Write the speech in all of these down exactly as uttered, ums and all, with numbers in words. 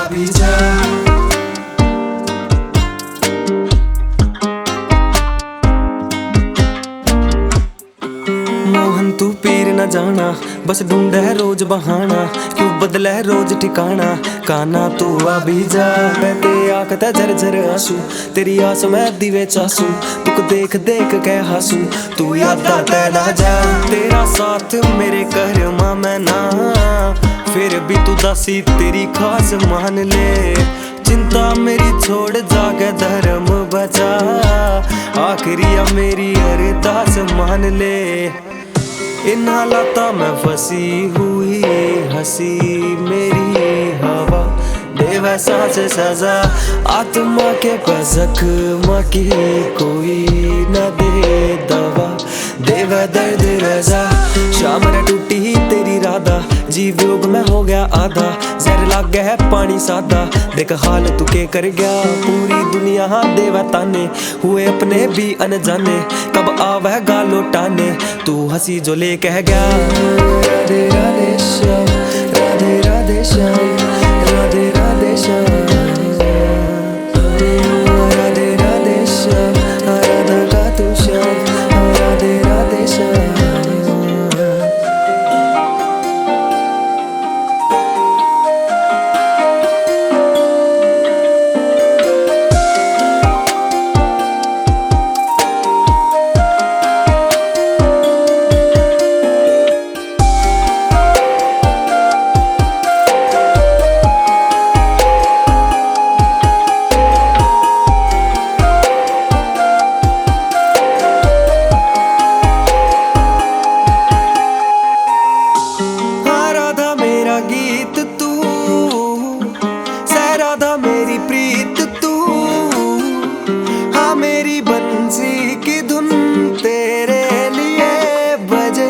भी जा। मोहन तू पीर न जाना, बस ढूंढे रोज बहाना, क्यों बदले रोज ठिकाना। काना तू आ भी जा, बहते आंखता झरझर आंसू, तेरी आस में दिवे चासू, तुक देख देख के हंसू। तू याद आता ना जा, तेरा साथ मेरे कर्मा में ना, फिर भी तू दासी तेरी खास मान ले। चिंता मेरी छोड़ जाके धर्म बचा, आखिरी मेरी अरदास मान ले। इन हालाता में फंसी हुई हंसी मेरी हवा, दे वैसा से सजा आत्मा के पजक मकी कोई न दे दवा, दे वह दर्द रजा। शाम रे टूटी ही तेरी राधा, जीव योग में हो गया आधा, जहर लाग गया है पानी सादा। देख हाल तू के कर गया, पूरी दुनिया देवा ताने, हुए अपने भी अनजाने, कब आवे गालो टाने। तू हंसी जो ले कह गया, राधे राधे श्याम, राधे राधे श्याम, राधे राधे श्याम, राधे राधे श्याम, राधा का तू श्याम, राधे राधे श्याम। गीत तू सह राधा मेरी प्रीत तू, हाँ मेरी बंसी की धुन तेरे लिए बजे।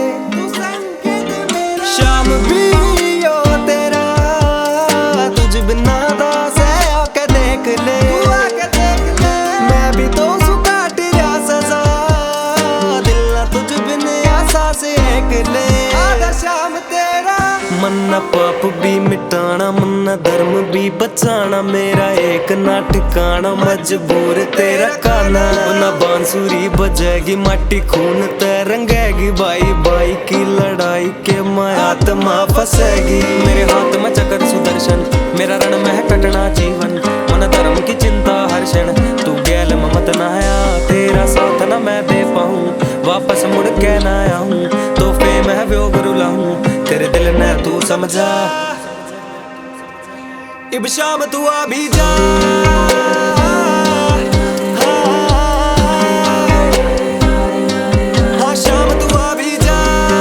शाम भी यो तेरा तुझ बिना दास है, आके देख ले, मैं भी तो सुकाट जा सजा, दिल ना तुझ बिन आशा से एक ले। आधा शाम तेरा मन्ना पाप भी मिटाना, मन्ना धर्म भी बचाना, मेरा एक ना ठिकाना, मजबूर तेरा काना। ना बांसुरी बजेगी माटी खून तरंगेगी, भाई भाई की लड़ाई के में आत्मा फंसेगी। मेरे हाथ में चक्र सुदर्शन, मेरा रण में कटना जीवन, मन धर्म की चिंता हर क्षण, तू गैल ममत ना आया, तेरा साथ ना मैं दे पाऊं, वापस मुड़ के ना आऊं, तो फे मैं व्योग रुलाऊं, तेरे दिल ने तू समझा। इब शाम तू आ भी जा, हाँ शाम तू आ भी जा,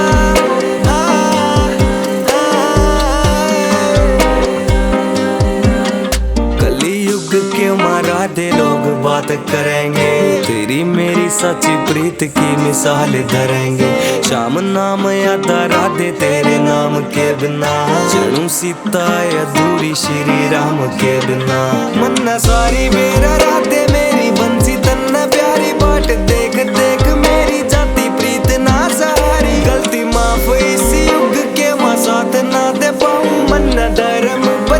कलयुग के मारा दे लोग बात करेंगे, तेरी मेरी सच्ची प्रीत की मिसाल धरेंगे। शाम नाम याद राधे तेरे नाम के बिना, चलूं सीता अधूरी श्री राम के बिना। मन्ना सारी मेरा राधे मेरी बंसी तन्ना प्यारी, बाट देख देख मेरी जाती प्रीत ना सहारी। गलती माफ इस युग के मां साथ ना दे पाऊं, मन्ना धर्म